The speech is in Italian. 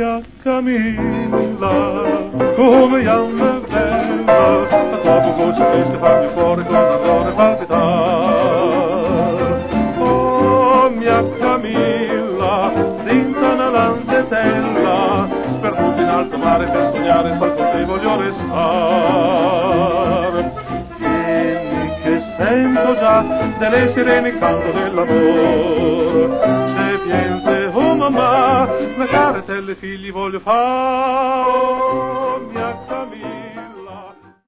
mia Camilla, come Janne bella, la tua voce triste fa il mio cuore con ardore palpitar. Oh mia Camilla, zinta una lanzetella, sperduta in alto mare per sognare sol con te voglio restar. Vieni che sento già delle sirene canto dell'amor, se piense oh mamma, le care te le figli voglio far.